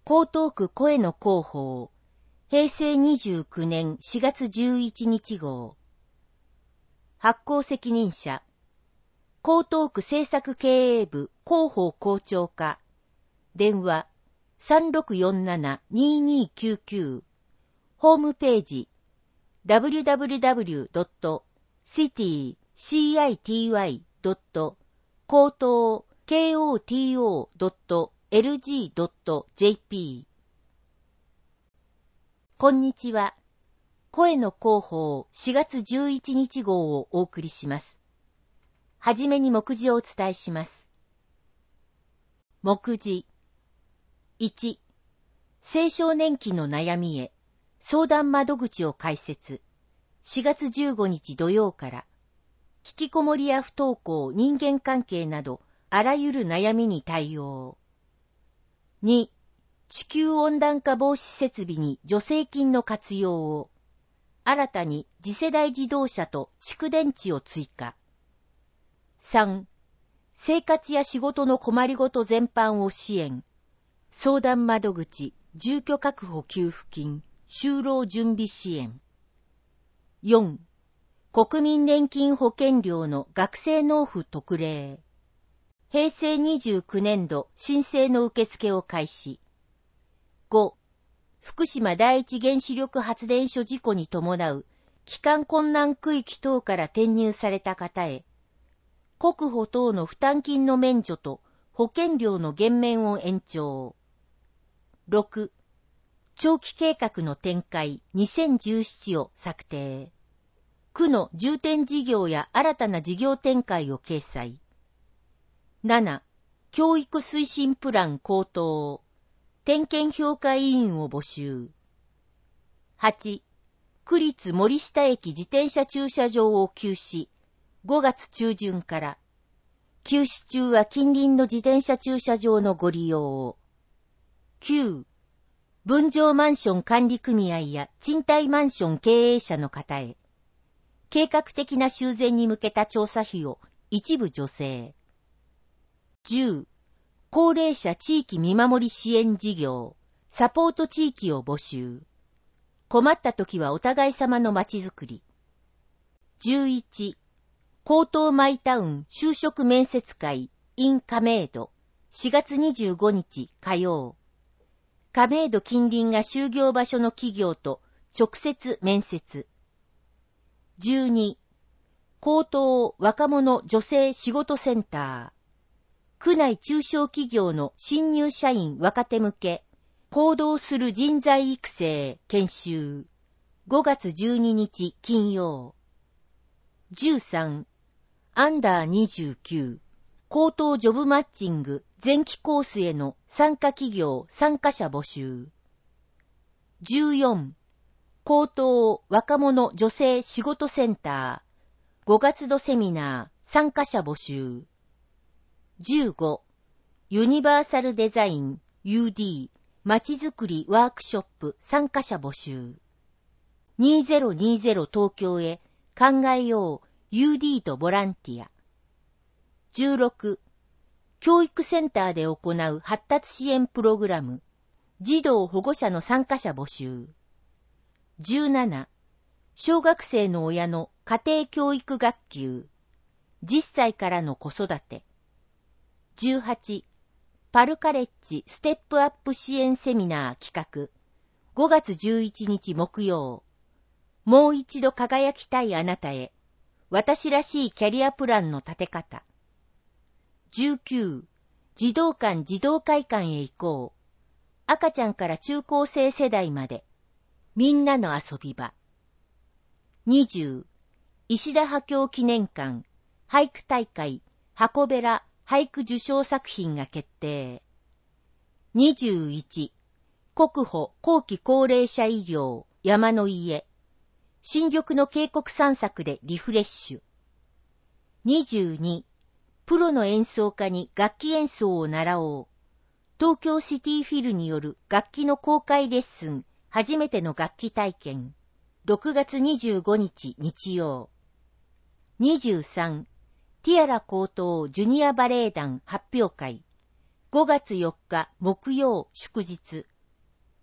江東区声の広報、平成29年4月11日号。発行責任者、江東区政策経営部広報校長課、電話 3647-2299、ホームページ www.city-koto.lg.jp。 こんにちは。声の広報4月11日号をお送りします。はじめに目次をお伝えします。目次。1、青少年期の悩みへ相談窓口を開設。4月15日土曜から、引きこもりや不登校、人間関係などあらゆる悩みに対応。2、地球温暖化防止設備に助成金の活用を。新たに次世代自動車と蓄電池を追加。3、生活や仕事の困りごと全般を支援。相談窓口、住居確保給付金、就労準備支援。4、国民年金保険料の学生納付特例。平成29年度申請の受付を開始。5、福島第一原子力発電所事故に伴う帰還困難区域等から転入された方へ、国保等の負担金の免除と保険料の減免を延長。6、長期計画の展開2017を策定。区の重点事業や新たな事業展開を掲載。7、教育推進プラン公答。点検評価委員を募集。8、区立森下駅自転車駐車場を休止。5月中旬から。休止中は近隣の自転車駐車場のご利用を。9、分譲マンション管理組合や賃貸マンション経営者の方へ、計画的な修繕に向けた調査費を一部助成。10、高齢者地域見守り支援事業、サポート地域を募集。困った時はお互い様のまちづくり。11、江東マイタウン就職面接会 in 亀戸、4月25日火曜。亀戸近隣が就業場所の企業と直接面接。12、江東若者女性仕事センター。区内中小企業の新入社員若手向け、行動する人材育成研修。5月12日金曜。13、アンダー29、高等ジョブマッチング前期コースへの参加企業参加者募集。14、高等若者女性仕事センター、5月度セミナー参加者募集。15、ユニバーサルデザイン UD まちづくりワークショップ参加者募集。2020東京へ考えよう UD とボランティア。16、教育センターで行う発達支援プログラム、児童保護者の参加者募集。17、小学生の親の家庭教育学級、10歳からの子育て。18、パルカレッジステップアップ支援セミナー企画、5月11日木曜。もう一度輝きたいあなたへ、私らしいキャリアプランの立て方。19、児童館児童会館へ行こう。赤ちゃんから中高生世代まで、みんなの遊び場。20、石田波郷記念館俳句大会箱べら俳句受賞作品が決定。21、国保後期高齢者医療山の家。新緑の渓谷散策でリフレッシュ。22、プロの演奏家に楽器演奏を習おう。東京シティフィルによる楽器の公開レッスン、初めての楽器体験。6月25日日曜。23、ティアラ高等ジュニアバレエ団発表会。5月4日木曜祝日。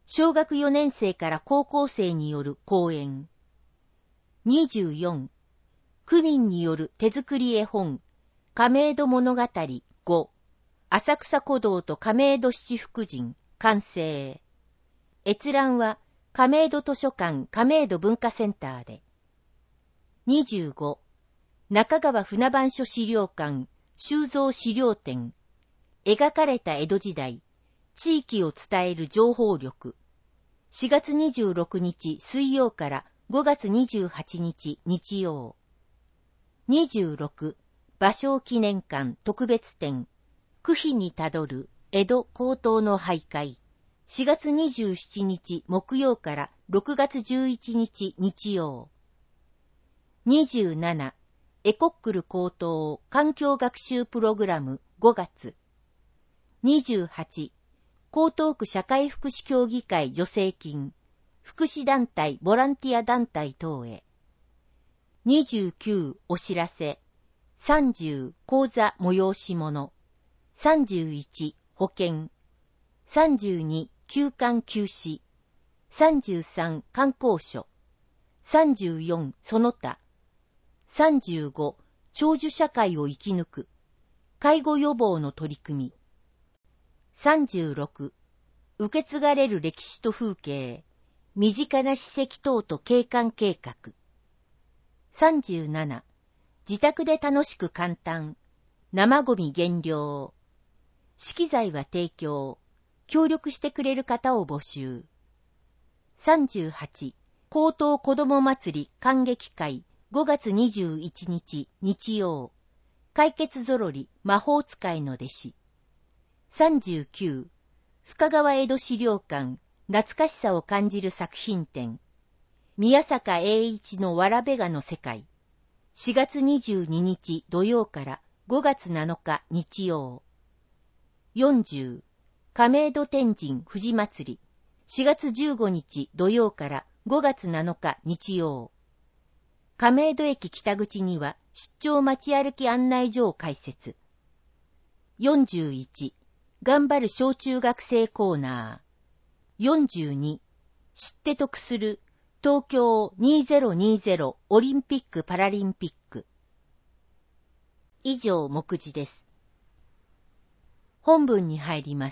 小学4年生から高校生による講演。24、区民による手作り絵本、亀戸物語5、浅草古道と亀戸七福神、完成。閲覧は亀戸図書館亀戸文化センターで。25、中川船番所資料館、収蔵資料展、描かれた江戸時代、地域を伝える情報力。4月26日水曜から5月28日日曜。26、芭蕉記念館特別展、九碑にたどる江戸高等の徘徊。4月27日木曜から6月11日日曜。27、エコックル高等環境学習プログラム5月。28、江東区社会福祉協議会助成金、福祉団体ボランティア団体等へ。29、お知らせ。30、講座催し物。31、保険。32、休館休止。33、観光所。34、その他。35、長寿社会を生き抜く。介護予防の取り組み。36、受け継がれる歴史と風景。身近な史跡等と景観計画。37、自宅で楽しく簡単。生ゴミ減量。資機材は提供。協力してくれる方を募集。38、高等子ども祭り観劇会5月21日日曜。解決ぞろり魔法使いの弟子。39、深川江戸資料館懐かしさを感じる作品展。宮坂英一のわらべがの世界。4月22日土曜から5月7日日曜。40、亀戸天神富士祭り。4月15日土曜から5月7日日曜。亀戸駅北口には出張街歩き案内所を開設。41、頑張る小中学生コーナー。42、知って得する東京2020オリンピック・パラリンピック。以上、目次です。本文に入ります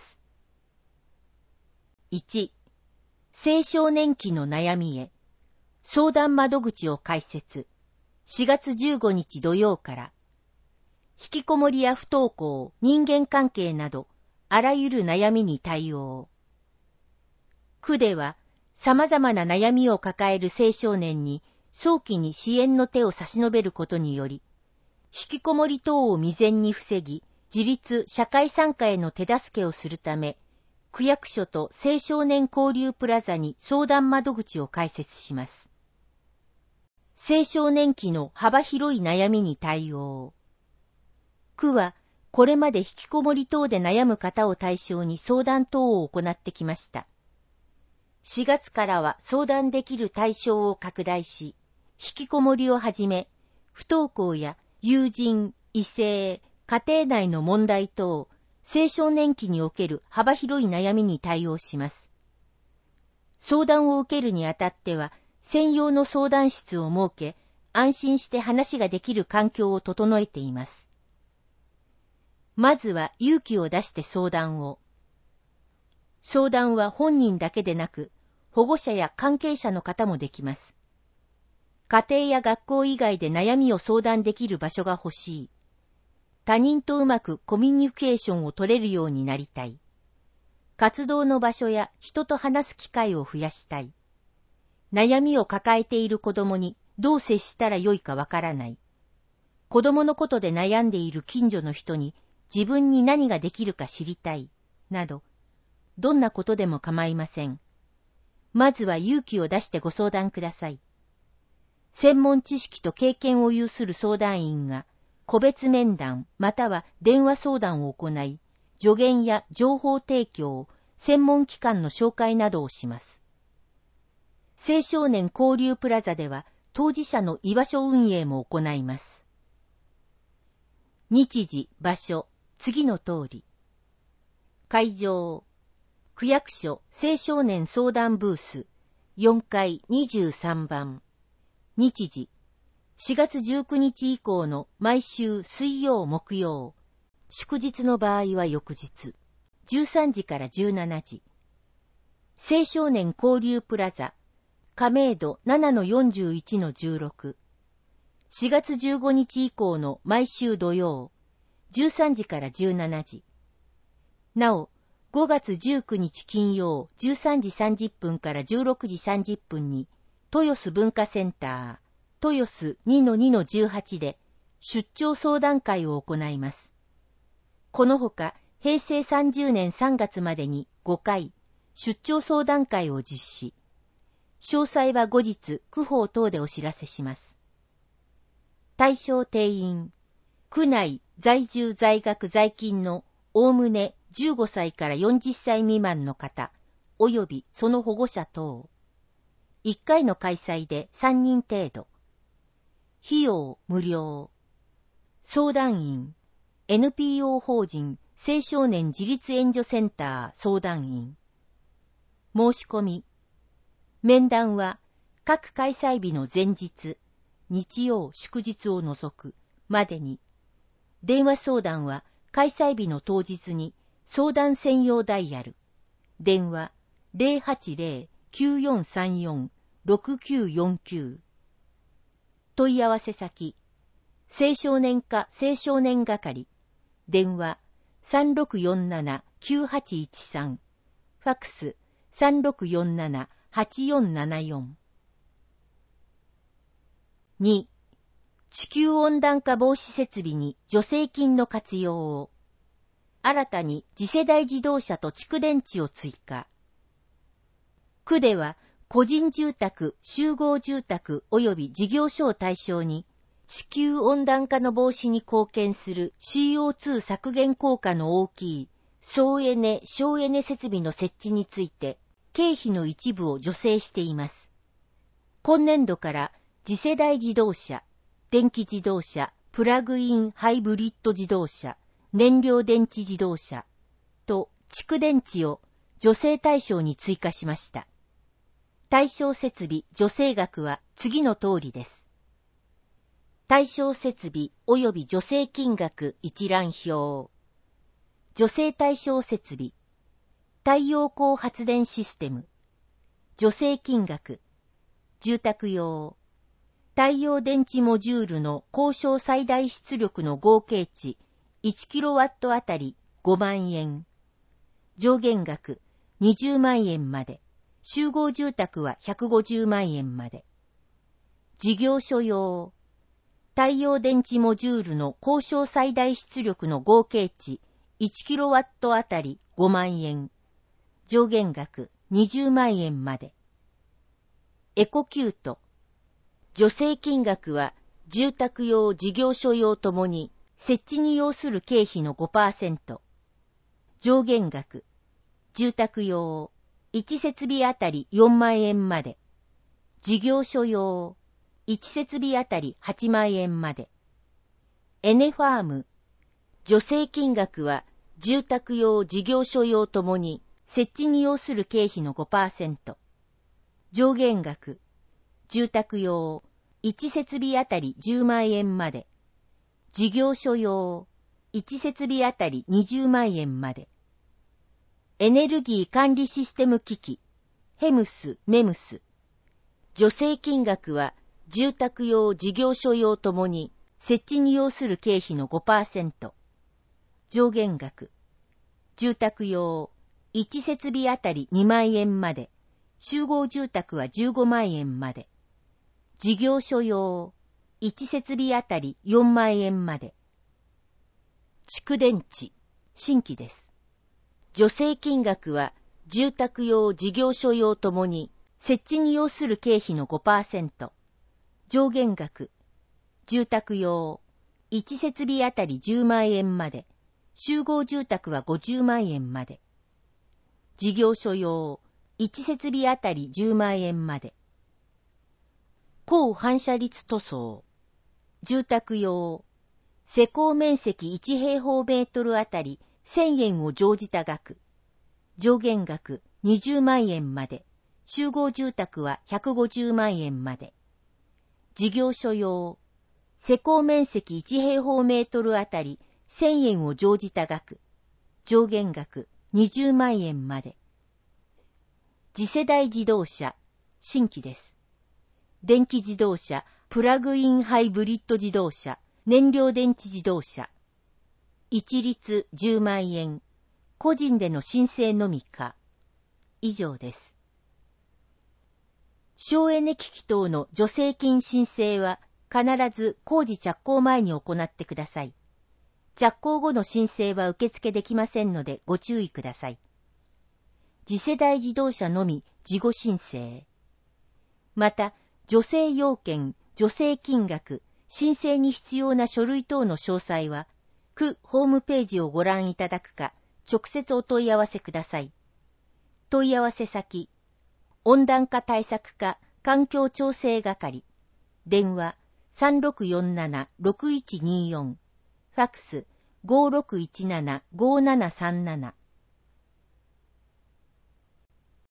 。1、青少年期の悩みへ、相談窓口を開設。4月15日土曜から。引きこもりや不登校、人間関係など、あらゆる悩みに対応。区では、様々な悩みを抱える青少年に、早期に支援の手を差し伸べることにより、引きこもり等を未然に防ぎ、自立、社会参加への手助けをするため、区役所と青少年交流プラザに相談窓口を開設します。青少年期の幅広い悩みに対応。区は、これまで引きこもり等で悩む方を対象に相談等を行ってきました。4月からは相談できる対象を拡大し、引きこもりをはじめ、不登校や友人、異性、家庭内の問題等、青少年期における幅広い悩みに対応します。相談を受けるにあたっては、専用の相談室を設け、安心して話ができる環境を整えています。まずは勇気を出して相談を。相談は本人だけでなく、保護者や関係者の方もできます。家庭や学校以外で悩みを相談できる場所が欲しい。他人とうまくコミュニケーションを取れるようになりたい。活動の場所や人と話す機会を増やしたい。悩みを抱えている子供にどう接したらよいかわからない。子供のことで悩んでいる近所の人に自分に何ができるか知りたい。など、どんなことでも構いません。まずは勇気を出してご相談ください。専門知識と経験を有する相談員が個別面談または電話相談を行い、助言や情報提供、専門機関の紹介などをします。青少年交流プラザでは当事者の居場所運営も行います。日時、場所、次の通り。会場、 区役所青少年相談ブース4階23番。日時4月19日以降の毎週水曜木曜。祝日の場合は翌日。13時から17時。青少年交流プラザ亀戸 7-41-16。4月15日以降の毎週土曜。13時から17時。なお、5月19日金曜13時30分から16時30分に、豊洲文化センター、豊洲 2-2-18 で出張相談会を行います。このほか、平成30年3月までに5回、出張相談会を実施。詳細は後日、区報等でお知らせします。対象定員、区内在住在学在勤のおおむね15歳から40歳未満の方、及びその保護者等。1回の開催で3人程度。費用無料。相談員、NPO 法人青少年自立援助センター相談員。申し込み。面談は各開催日の前日、日曜祝日を除くまでに。電話相談は開催日の当日に相談専用ダイヤル。電話 080-9434-6949。問い合わせ先。青少年課青少年係。電話 3647-9813。ファックス 3647-8474。2. 地球温暖化防止設備に助成金の活用を。新たに次世代自動車と蓄電池を追加。区では個人住宅、集合住宅及び事業所を対象に地球温暖化の防止に貢献する CO2 削減効果の大きい総エネ・省エネ設備の設置について経費の一部を助成しています。今年度から次世代自動車、電気自動車、プラグインハイブリッド自動車、燃料電池自動車と蓄電池を助成対象に追加しました。対象設備助成額は次の通りです。対象設備及び助成金額一覧表。助成対象設備。太陽光発電システム。助成金額。住宅用。太陽電池モジュールの高床最大出力の合計値 1kW あたり5万円。上限額20万円まで。集合住宅は150万円まで。事業所用。太陽電池モジュールの高床最大出力の合計値 1kW あたり5万円。上限額20万円まで。エコキュート。助成金額は住宅用事業所用ともに設置に要する経費の 5%。上限額。住宅用1設備あたり4万円まで。事業所用1設備あたり8万円まで。エネファーム。助成金額は住宅用事業所用ともに設置に要する経費の 5%。上限額。住宅用1設備あたり10万円まで。事業所用1設備あたり20万円まで。エネルギー管理システム機器、ヘムス・メムス。助成金額は住宅用事業所用ともに設置に要する経費の 5%。上限額。住宅用1設備あたり2万円まで。集合住宅は15万円まで。事業所用1設備あたり4万円まで。蓄電池、新規です。助成金額は住宅用事業所用ともに設置に要する経費の 5%。上限額。住宅用1設備あたり10万円まで。集合住宅は50万円まで。事業所用1設備あたり10万円まで。高反射率塗装。住宅用施工面積1平方メートルあたり1000円を乗じた額。 上限額20万円まで、集合住宅は150万円まで。事業所用、施工面積1平方メートルあたり1000円を乗じた額、上限額20万円まで。次世代自動車、新規です。電気自動車、プラグインハイブリッド自動車、燃料電池自動車。一律10万円。個人での申請のみか。以上です。省エネ機器等の助成金申請は必ず工事着工前に行ってください。着工後の申請は受付できませんのでご注意ください。次世代自動車のみ事後申請。また、助成要件、助成金額、申請に必要な書類等の詳細は、区ホームページをご覧いただくか、直接お問い合わせください。問い合わせ先、温暖化対策課環境調整係、電話3647-6124、ファクス5617-5737